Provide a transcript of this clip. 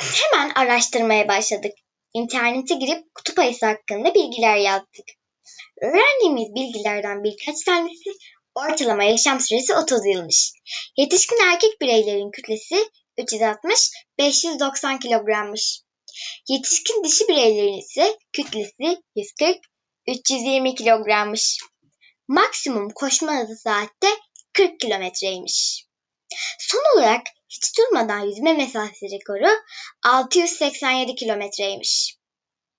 Hemen araştırmaya başladık. İnternete girip kutup ayısı hakkında bilgiler yazdık. Öğrendiğimiz bilgilerden birkaç tanesi ortalama yaşam süresi 30 yılmış. Yetişkin erkek bireylerin kütlesi 360-590 kilogrammış. Yetişkin dişi bireylerin ise kütlesi 140-320 kilogrammış. Maksimum koşma hızı saatte 40 kilometreymiş. Son olarak hiç durmadan yüzme mesafesi rekoru 687 kilometreymiş.